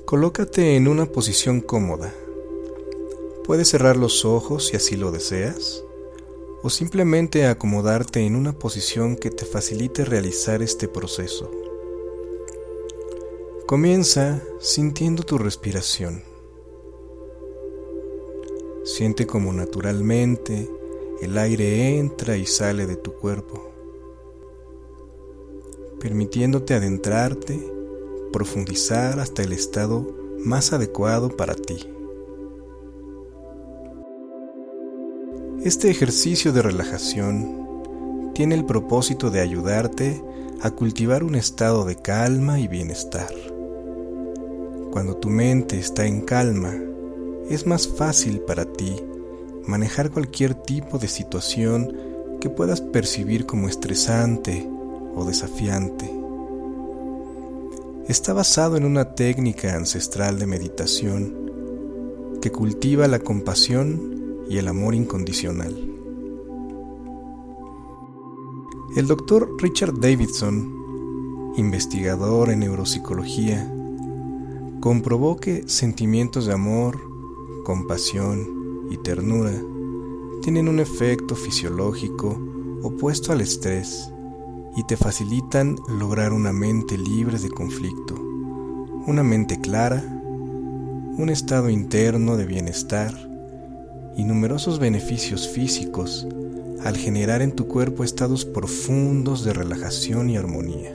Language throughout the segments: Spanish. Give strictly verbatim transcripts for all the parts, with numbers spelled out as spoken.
Colócate en una posición cómoda. Puedes cerrar los ojos si así lo deseas, o simplemente acomodarte en una posición que te facilite realizar este proceso. Comienza sintiendo tu respiración. Siente cómo naturalmente el aire entra y sale de tu cuerpo, permitiéndote adentrarte, profundizar hasta el estado más adecuado para ti. Este ejercicio de relajación tiene el propósito de ayudarte a cultivar un estado de calma y bienestar. Cuando tu mente está en calma, es más fácil para ti manejar cualquier tipo de situación que puedas percibir como estresante o desafiante. Está basado en una técnica ancestral de meditación que cultiva la compasión y el amor incondicional. El doctor Richard Davidson, investigador en neuropsicología, comprobó que sentimientos de amor, compasión y ternura tienen un efecto fisiológico opuesto al estrés y te facilitan lograr una mente libre de conflicto, una mente clara, un estado interno de bienestar y numerosos beneficios físicos al generar en tu cuerpo estados profundos de relajación y armonía.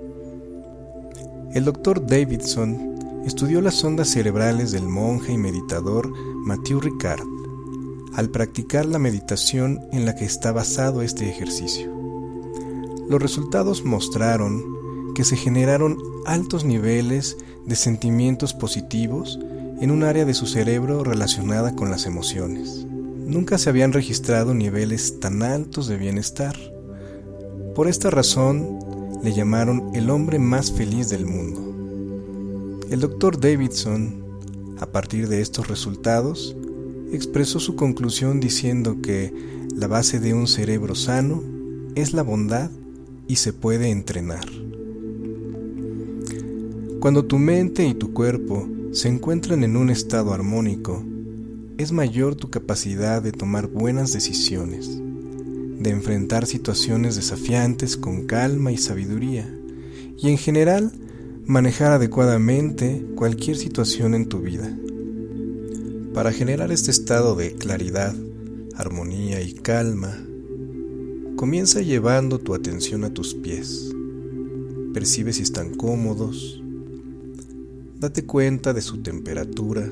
El doctor Davidson estudió las ondas cerebrales del monje y meditador Matthieu Ricard al practicar la meditación en la que está basado este ejercicio. Los resultados mostraron que se generaron altos niveles de sentimientos positivos en un área de su cerebro relacionada con las emociones. Nunca se habían registrado niveles tan altos de bienestar. Por esta razón, le llamaron el hombre más feliz del mundo. El doctor Davidson, a partir de estos resultados, expresó su conclusión diciendo que la base de un cerebro sano es la bondad y se puede entrenar. Cuando tu mente y tu cuerpo se encuentran en un estado armónico, es mayor tu capacidad de tomar buenas decisiones, de enfrentar situaciones desafiantes con calma y sabiduría, y en general, manejar adecuadamente cualquier situación en tu vida. Para generar este estado de claridad, armonía y calma, comienza llevando tu atención a tus pies. Percibe si están cómodos. Date cuenta de su temperatura,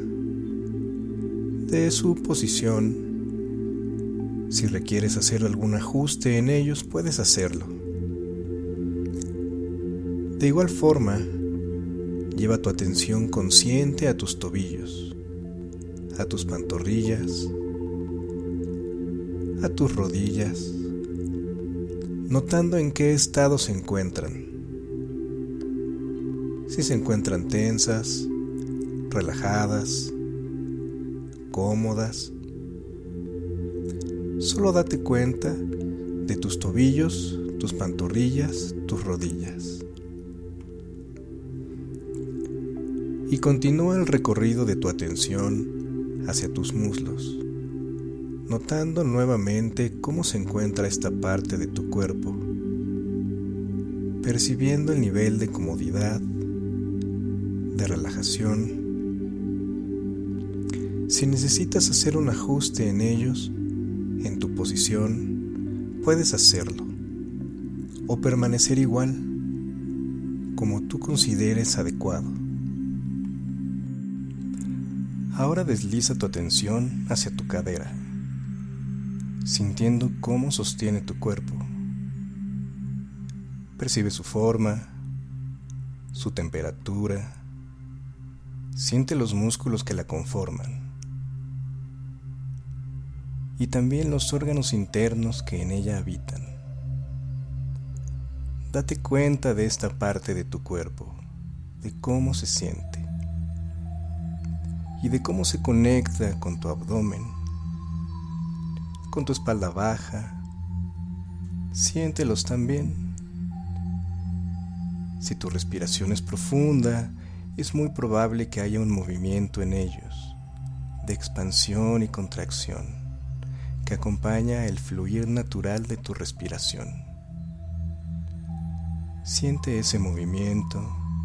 de su posición. Si requieres hacer algún ajuste en ellos, puedes hacerlo. De igual forma, lleva tu atención consciente a tus tobillos, a tus pantorrillas, a tus rodillas, notando en qué estado se encuentran. Si se encuentran tensas, relajadas, cómodas. Solo date cuenta de tus tobillos, tus pantorrillas, tus rodillas. Y continúa el recorrido de tu atención hacia tus muslos, notando nuevamente cómo se encuentra esta parte de tu cuerpo, percibiendo el nivel de comodidad, de relajación. Si necesitas hacer un ajuste en ellos, en tu posición, puedes hacerlo, o permanecer igual, como tú consideres adecuado. Ahora desliza tu atención hacia tu cadera, sintiendo cómo sostiene tu cuerpo. Percibe su forma, su temperatura. Siente los músculos que la conforman y también los órganos internos que en ella habitan. Date cuenta de esta parte de tu cuerpo, de cómo se siente y de cómo se conecta con tu abdomen, con tu espalda baja. Siéntelos también. Si tu respiración es profunda es muy probable que haya un movimiento en ellos, de expansión y contracción, que acompaña el fluir natural de tu respiración. Siente ese movimiento,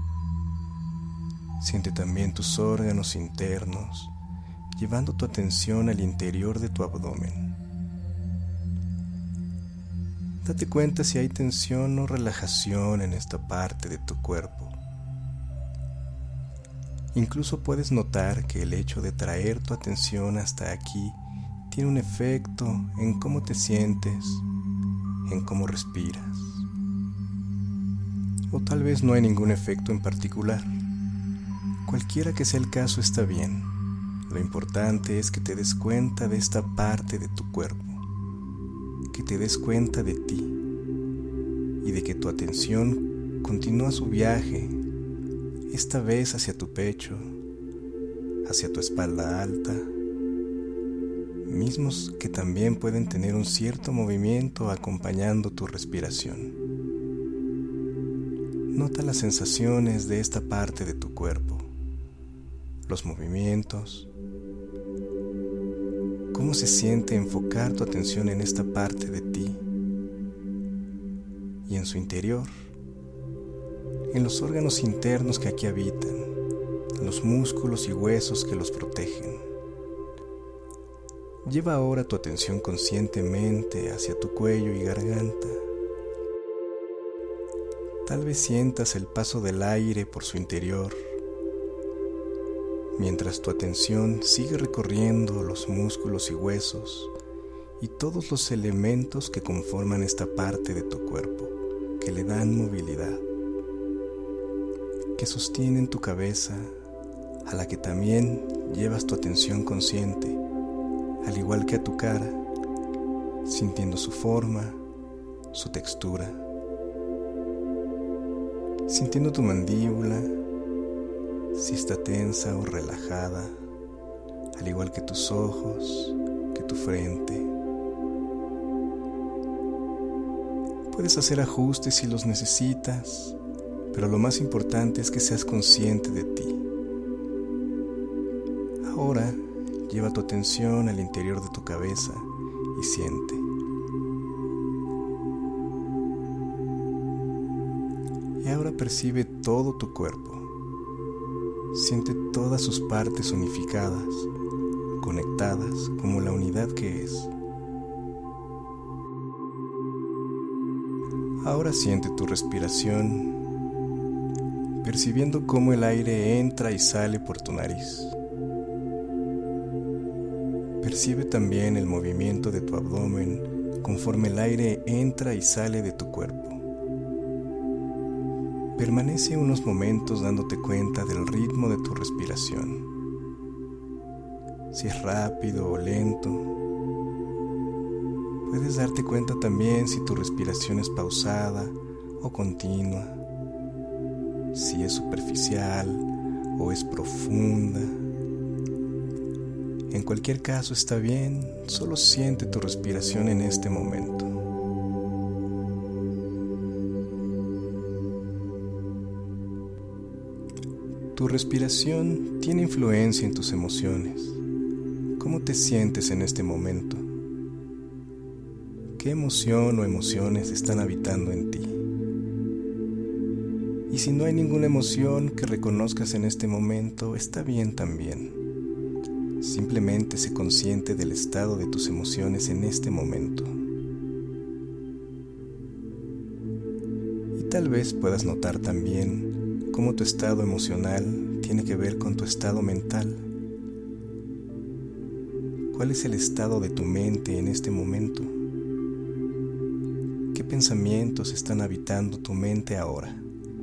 siente también tus órganos internos, llevando tu atención al interior de tu abdomen. Date cuenta si hay tensión o relajación en esta parte de tu cuerpo. Incluso puedes notar que el hecho de traer tu atención hasta aquí tiene un efecto en cómo te sientes, en cómo respiras. O tal vez no hay ningún efecto en particular. Cualquiera que sea el caso está bien. Lo importante es que te des cuenta de esta parte de tu cuerpo, que te des cuenta de ti y de que tu atención continúa su viaje, esta vez hacia tu pecho, hacia tu espalda alta, mismos que también pueden tener un cierto movimiento acompañando tu respiración. Nota las sensaciones de esta parte de tu cuerpo, los movimientos. ¿Cómo se siente enfocar tu atención en esta parte de ti y en su interior, en los órganos internos que aquí habitan, en los músculos y huesos que los protegen? Lleva ahora tu atención conscientemente hacia tu cuello y garganta. Tal vez sientas el paso del aire por su interior, mientras tu atención sigue recorriendo los músculos y huesos y todos los elementos que conforman esta parte de tu cuerpo, que le dan movilidad, que sostienen tu cabeza, a la que también llevas tu atención consciente, al igual que a tu cara, sintiendo su forma, su textura, sintiendo tu mandíbula, si está tensa o relajada, al igual que tus ojos, que tu frente. Puedes hacer ajustes si los necesitas, pero lo más importante es que seas consciente de ti. Ahora, lleva tu atención al interior de tu cabeza y siente. Y ahora percibe todo tu cuerpo. Siente todas sus partes unificadas, conectadas como la unidad que es. Ahora siente tu respiración, percibiendo cómo el aire entra y sale por tu nariz. Percibe también el movimiento de tu abdomen conforme el aire entra y sale de tu cuerpo. Permanece unos momentos dándote cuenta del ritmo de tu respiración, si es rápido o lento. Puedes darte cuenta también si tu respiración es pausada o continua, si es superficial o es profunda. En cualquier caso está bien, solo siente tu respiración en este momento. Tu respiración tiene influencia en tus emociones. ¿Cómo te sientes en este momento? ¿Qué emoción o emociones están habitando en ti? Y si no hay ninguna emoción que reconozcas en este momento, está bien también. Simplemente sé consciente del estado de tus emociones en este momento. Y tal vez puedas notar también cómo tu estado emocional tiene que ver con tu estado mental. ¿Cuál es el estado de tu mente en este momento? ¿Qué pensamientos están habitando tu mente ahora?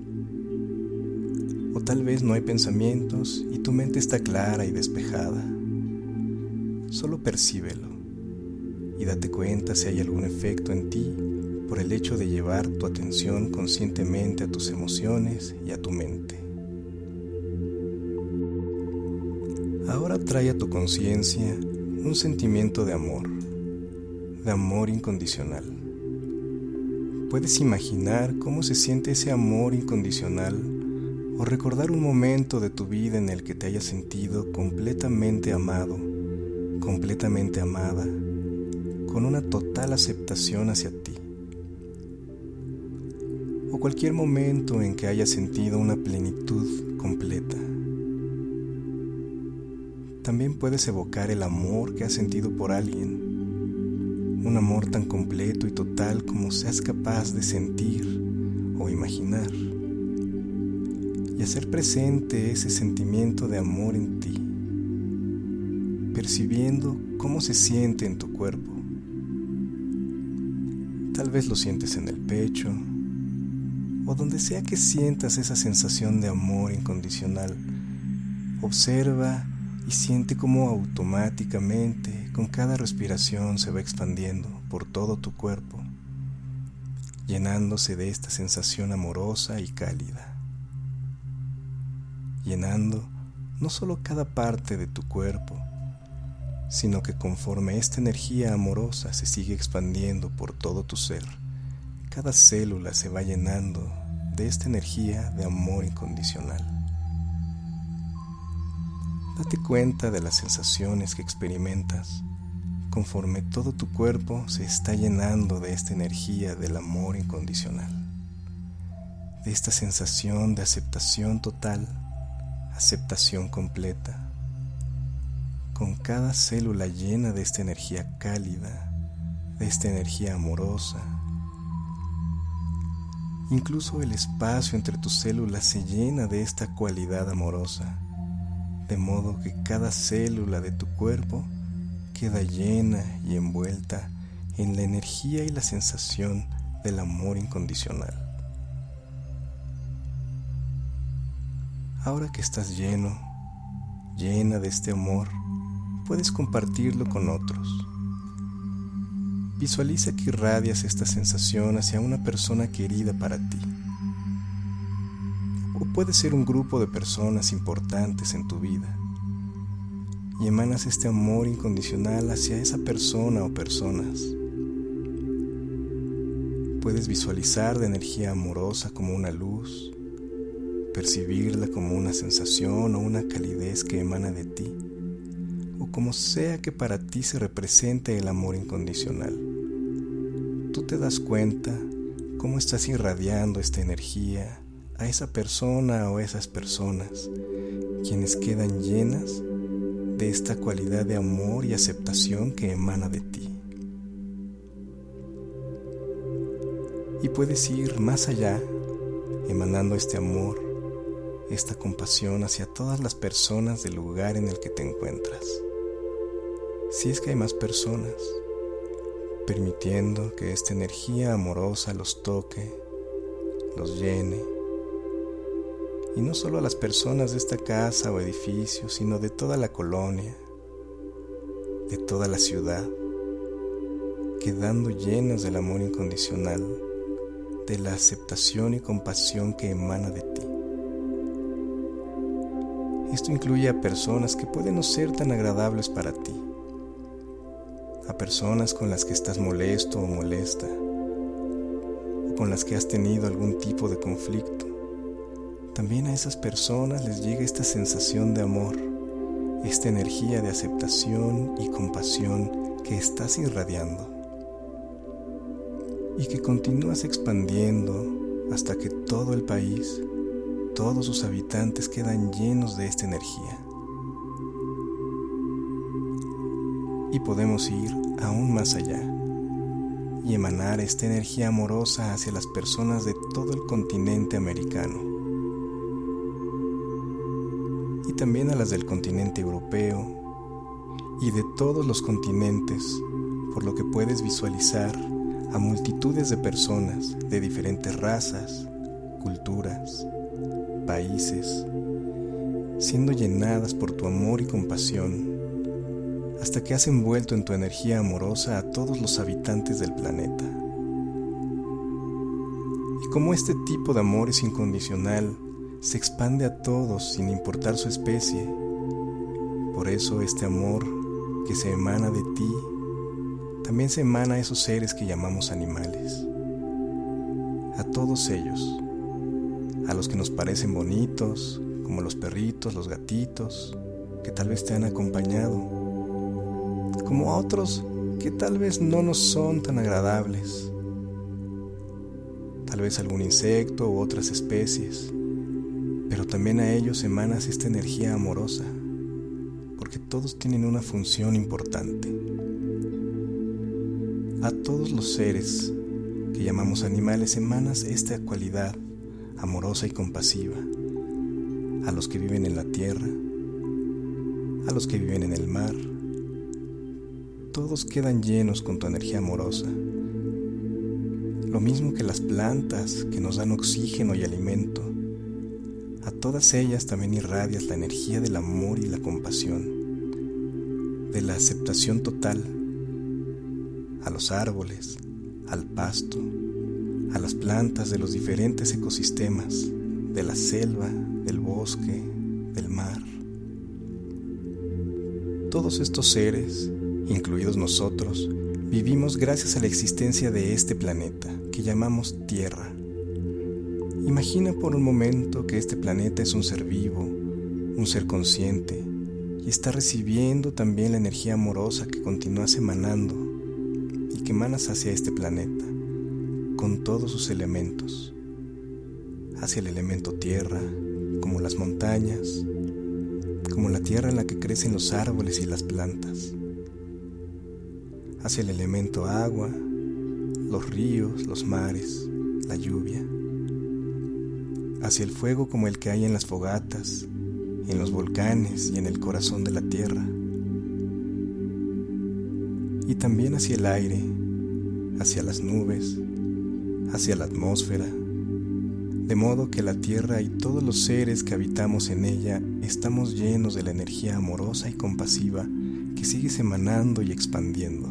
O tal vez no hay pensamientos y tu mente está clara y despejada. Solo percíbelo y date cuenta si hay algún efecto en ti por el hecho de llevar tu atención conscientemente a tus emociones y a tu mente. Ahora trae a tu conciencia un sentimiento de amor, de amor incondicional. ¿Puedes imaginar cómo se siente ese amor incondicional o recordar un momento de tu vida en el que te hayas sentido completamente amado, completamente amada, con una total aceptación hacia ti. O cualquier momento en que hayas sentido una plenitud completa. También puedes evocar el amor que has sentido por alguien, un amor tan completo y total como seas capaz de sentir o imaginar, y hacer presente ese sentimiento de amor en ti, percibiendo cómo se siente en tu cuerpo. Tal vez lo sientes en el pecho, o donde sea que sientas esa sensación de amor incondicional. Observa y siente cómo automáticamente, con cada respiración, se va expandiendo por todo tu cuerpo, llenándose de esta sensación amorosa y cálida, llenando no solo cada parte de tu cuerpo, sino que conforme esta energía amorosa se sigue expandiendo por todo tu ser, cada célula se va llenando de esta energía de amor incondicional. Date cuenta de las sensaciones que experimentas conforme todo tu cuerpo se está llenando de esta energía del amor incondicional, de esta sensación de aceptación total, aceptación completa, con cada célula llena de esta energía cálida, de esta energía amorosa. Incluso el espacio entre tus células se llena de esta cualidad amorosa, de modo que cada célula de tu cuerpo queda llena y envuelta en la energía y la sensación del amor incondicional. Ahora que estás lleno, llena de este amor, puedes compartirlo con otros. Visualiza que irradias esta sensación hacia una persona querida para ti. O puede ser un grupo de personas importantes en tu vida, y emanas este amor incondicional hacia esa persona o personas. Puedes visualizar la energía amorosa como una luz, percibirla como una sensación o una calidez que emana de ti, o como sea que para ti se represente el amor incondicional. Tú te das cuenta cómo estás irradiando esta energía a esa persona o esas personas, quienes quedan llenas de esta cualidad de amor y aceptación que emana de ti. Y puedes ir más allá, emanando este amor, esta compasión hacia todas las personas del lugar en el que te encuentras. Si es que hay más personas, permitiendo que esta energía amorosa los toque, los llene, y no solo a las personas de esta casa o edificio, sino de toda la colonia, de toda la ciudad, quedando llenas del amor incondicional, de la aceptación y compasión que emana de ti. Esto incluye a personas que pueden no ser tan agradables para ti, a personas con las que estás molesto o molesta, o con las que has tenido algún tipo de conflicto. También a esas personas les llega esta sensación de amor, esta energía de aceptación y compasión que estás irradiando, y que continúas expandiendo hasta que todo el país, todos sus habitantes quedan llenos de esta energía. Y podemos ir aún más allá y emanar esta energía amorosa hacia las personas de todo el continente americano, y también a las del continente europeo y de todos los continentes, por lo que puedes visualizar a multitudes de personas de diferentes razas, culturas, países, siendo llenadas por tu amor y compasión, hasta que has envuelto en tu energía amorosa a todos los habitantes del planeta. Y como este tipo de amor es incondicional, se expande a todos sin importar su especie. Por eso este amor que se emana de ti, también se emana a esos seres que llamamos animales. A todos ellos, a los que nos parecen bonitos, como los perritos, los gatitos, que tal vez te han acompañado, como a otros que tal vez no nos son tan agradables, tal vez algún insecto u otras especies, pero también a ellos emanas esta energía amorosa, porque todos tienen una función importante. A todos los seres que llamamos animales emanas esta cualidad amorosa y compasiva, a los que viven en la tierra, a los que viven en el mar. Todos quedan llenos con tu energía amorosa, lo mismo que las plantas que nos dan oxígeno y alimento. A todas ellas también irradias la energía del amor y la compasión, de la aceptación total. A los árboles, al pasto, a las plantas de los diferentes ecosistemas, de la selva, del bosque, del mar. Todos estos seres, incluidos nosotros, vivimos gracias a la existencia de este planeta que llamamos Tierra. Imagina por un momento que este planeta es un ser vivo, un ser consciente, y está recibiendo también la energía amorosa que continúas emanando y que emanas hacia este planeta, con todos sus elementos, hacia el elemento tierra, como las montañas, como la tierra en la que crecen los árboles y las plantas, hacia el elemento agua, los ríos, los mares, la lluvia, hacia el fuego como el que hay en las fogatas, en los volcanes y en el corazón de la tierra, y también hacia el aire, hacia las nubes, hacia la atmósfera, de modo que la tierra y todos los seres que habitamos en ella estamos llenos de la energía amorosa y compasiva que sigue emanando y expandiendo.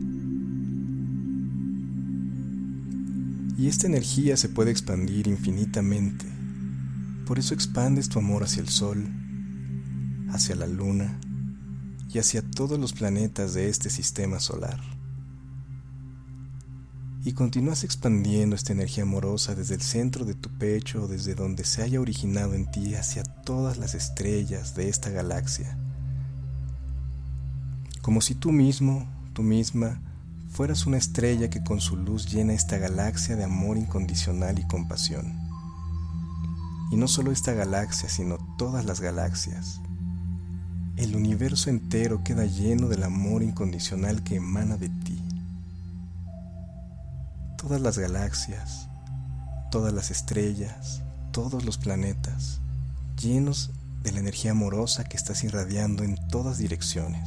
Y esta energía se puede expandir infinitamente. Por eso expandes tu amor hacia el sol, hacia la luna y hacia todos los planetas de este sistema solar. Y continúas expandiendo esta energía amorosa desde el centro de tu pecho o desde donde se haya originado en ti hacia todas las estrellas de esta galaxia. Como si tú mismo, tú misma, fueras una estrella que con su luz llena esta galaxia de amor incondicional y compasión. Y no solo esta galaxia, sino todas las galaxias. El universo entero queda lleno del amor incondicional que emana de ti. Todas las galaxias, todas las estrellas, todos los planetas, llenos de la energía amorosa que estás irradiando en todas direcciones.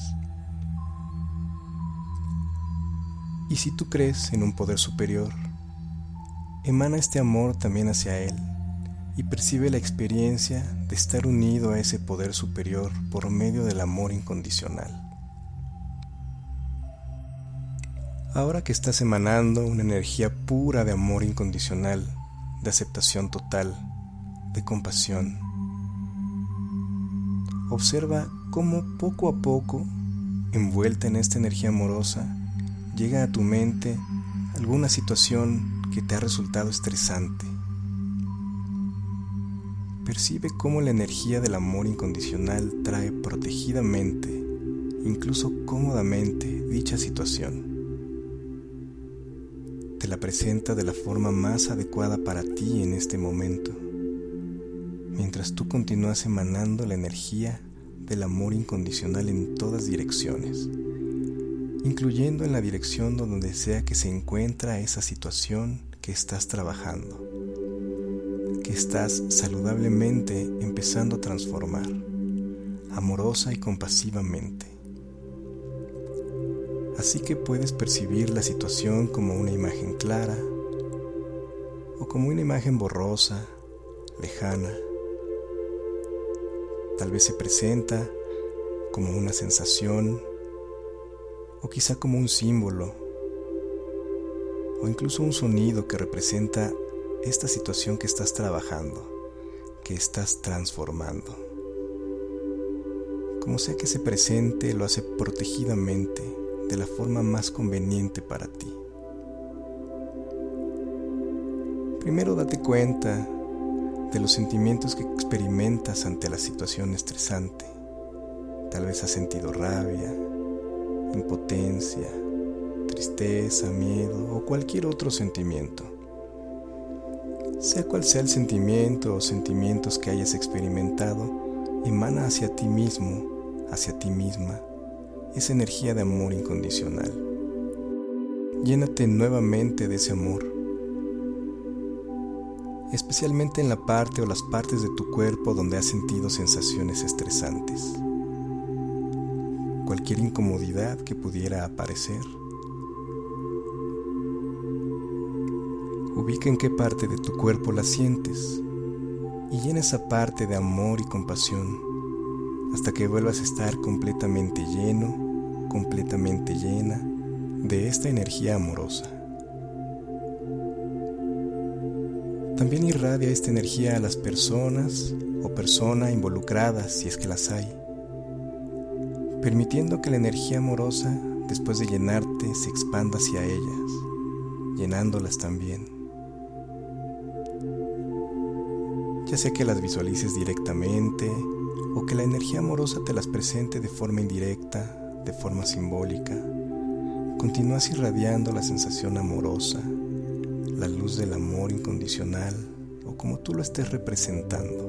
Y si tú crees en un poder superior, emana este amor también hacia él y percibe la experiencia de estar unido a ese poder superior por medio del amor incondicional. Ahora que estás emanando una energía pura de amor incondicional, de aceptación total, de compasión, observa cómo poco a poco, envuelta en esta energía amorosa, llega a tu mente alguna situación que te ha resultado estresante. Percibe cómo la energía del amor incondicional trae protegidamente, incluso cómodamente, dicha situación. Te la presenta de la forma más adecuada para ti en este momento, mientras tú continúas emanando la energía del amor incondicional en todas direcciones, incluyendo en la dirección donde sea que se encuentra esa situación que estás trabajando, que estás saludablemente empezando a transformar, amorosa y compasivamente. Así que puedes percibir la situación como una imagen clara o como una imagen borrosa, lejana. Tal vez se presenta como una sensación o quizá como un símbolo o incluso un sonido que representa esta situación que estás trabajando, que estás transformando. Como sea que se presente, lo hace protegidamente, de la forma más conveniente para ti. Primero date cuenta ante los sentimientos que experimentas ante la situación estresante. Tal vez has sentido rabia, impotencia, tristeza, miedo o cualquier otro sentimiento. Sea cual sea el sentimiento o sentimientos que hayas experimentado, emana hacia ti mismo, hacia ti misma, esa energía de amor incondicional. Llénate nuevamente de ese amor, especialmente en la parte o las partes de tu cuerpo donde has sentido sensaciones estresantes. Cualquier incomodidad que pudiera aparecer. Ubica en qué parte de tu cuerpo la sientes y llena esa parte de amor y compasión hasta que vuelvas a estar completamente lleno, completamente llena de esta energía amorosa. También irradia esta energía a las personas o persona involucradas si es que las hay, permitiendo que la energía amorosa, después de llenarte, se expanda hacia ellas, llenándolas también. Ya sea que las visualices directamente o que la energía amorosa te las presente de forma indirecta, de forma simbólica, continúas irradiando la sensación amorosa, la luz del amor incondicional o como tú lo estés representando.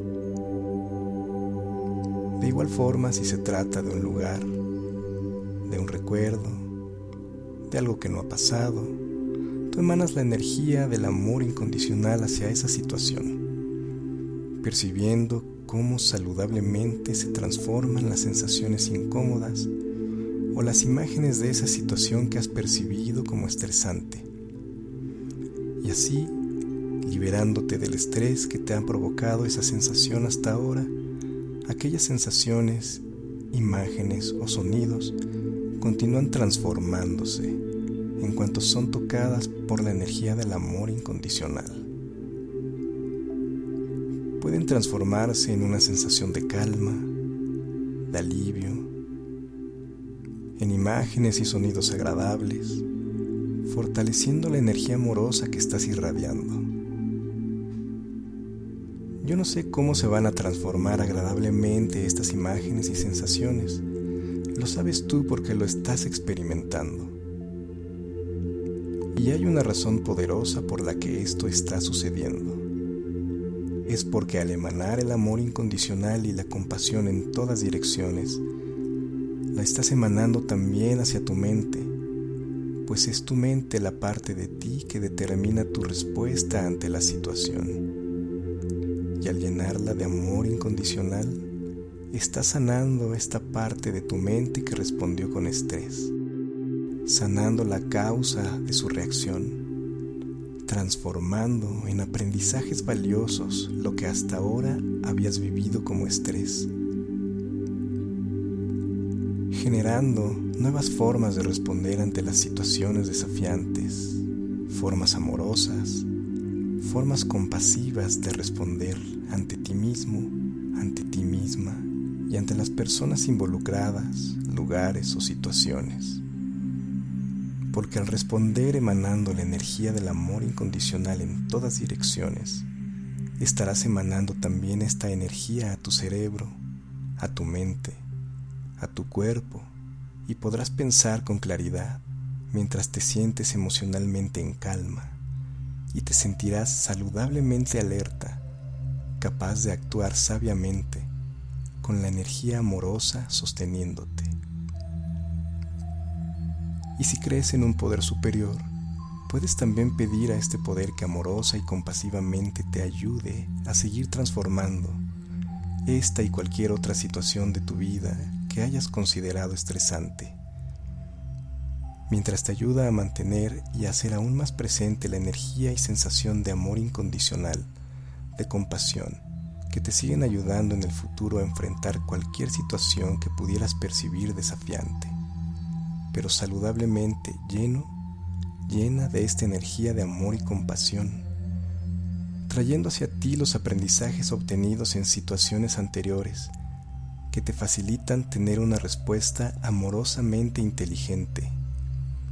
De igual forma, si se trata de un lugar, de un recuerdo, de algo que no ha pasado, tú emanas la energía del amor incondicional hacia esa situación, percibiendo cómo saludablemente se transforman las sensaciones incómodas o las imágenes de esa situación que has percibido como estresante. Y así, liberándote del estrés que te han provocado esa sensación hasta ahora, aquellas sensaciones, imágenes o sonidos continúan transformándose en cuanto son tocadas por la energía del amor incondicional. Pueden transformarse en una sensación de calma, de alivio, en imágenes y sonidos agradables, fortaleciendo la energía amorosa que estás irradiando. Yo no sé cómo se van a transformar agradablemente estas imágenes y sensaciones. Lo sabes tú porque lo estás experimentando. Y hay una razón poderosa por la que esto está sucediendo. Es porque al emanar el amor incondicional y la compasión en todas direcciones, la estás emanando también hacia tu mente, pues es tu mente la parte de ti que determina tu respuesta ante la situación. Y al llenarla de amor incondicional, estás sanando esta parte de tu mente que respondió con estrés, sanando la causa de su reacción, transformando en aprendizajes valiosos lo que hasta ahora habías vivido como estrés, generando nuevas formas de responder ante las situaciones desafiantes, formas amorosas, formas compasivas de responder ante ti mismo, ante ti misma y ante las personas involucradas, lugares o situaciones. Porque al responder emanando la energía del amor incondicional en todas direcciones, estarás emanando también esta energía a tu cerebro, a tu mente, a tu cuerpo, y podrás pensar con claridad mientras te sientes emocionalmente en calma, y te sentirás saludablemente alerta, capaz de actuar sabiamente, con la energía amorosa sosteniéndote. Y si crees en un poder superior, puedes también pedir a este poder que amorosa y compasivamente te ayude a seguir transformando esta y cualquier otra situación de tu vida que hayas considerado estresante, mientras te ayuda a mantener y a hacer aún más presente la energía y sensación de amor incondicional, de compasión, que te siguen ayudando en el futuro a enfrentar cualquier situación que pudieras percibir desafiante, pero saludablemente lleno, llena de esta energía de amor y compasión, trayendo hacia ti los aprendizajes obtenidos en situaciones anteriores que te facilitan tener una respuesta amorosamente inteligente,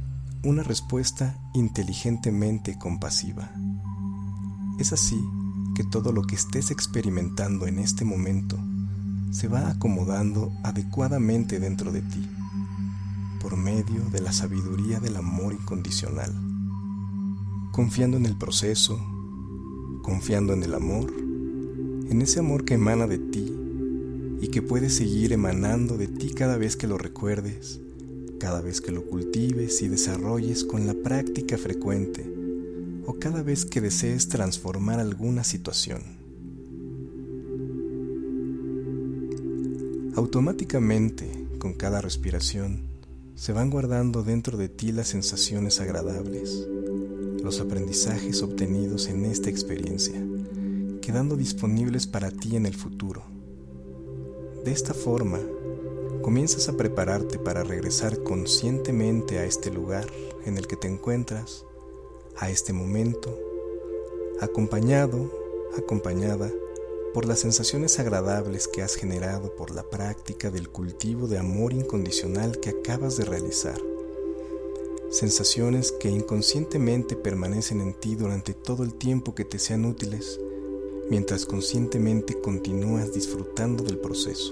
una respuesta inteligentemente compasiva. Es así que todo lo que estés experimentando en este momento se va acomodando adecuadamente dentro de ti, por medio de la sabiduría del amor incondicional, confiando en el proceso, confiando en el amor, en ese amor que emana de ti y que puede seguir emanando de ti cada vez que lo recuerdes, cada vez que lo cultives y desarrolles con la práctica frecuente o cada vez que desees transformar alguna situación. Automáticamente, con cada respiración, se van guardando dentro de ti las sensaciones agradables, los aprendizajes obtenidos en esta experiencia, quedando disponibles para ti en el futuro. De esta forma, comienzas a prepararte para regresar conscientemente a este lugar en el que te encuentras, a este momento, acompañado, acompañada por las sensaciones agradables que has generado por la práctica del cultivo de amor incondicional que acabas de realizar. Sensaciones que inconscientemente permanecen en ti durante todo el tiempo que te sean útiles, mientras conscientemente continúas disfrutando del proceso.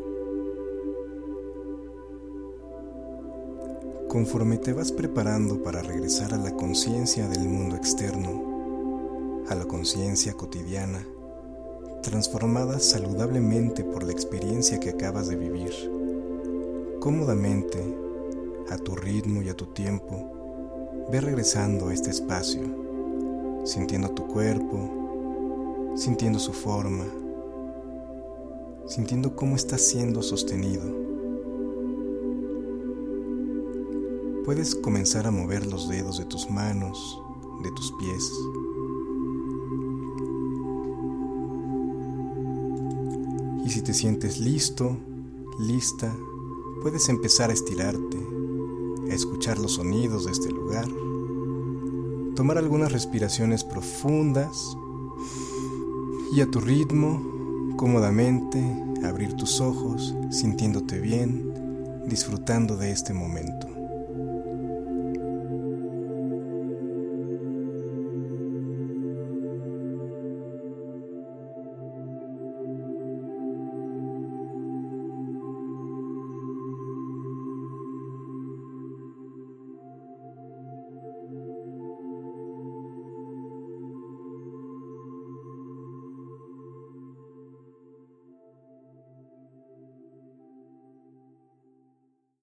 Conforme te vas preparando para regresar a la conciencia del mundo externo, a la conciencia cotidiana, transformada saludablemente por la experiencia que acabas de vivir, cómodamente, a tu ritmo y a tu tiempo, ve regresando a este espacio, sintiendo tu cuerpo, sintiendo su forma, sintiendo cómo está siendo sostenido. Puedes comenzar a mover los dedos de tus manos, de tus pies. Y si te sientes listo, lista, puedes empezar a estirarte, a escuchar los sonidos de este lugar, tomar algunas respiraciones profundas y a tu ritmo, cómodamente, abrir tus ojos, sintiéndote bien, disfrutando de este momento.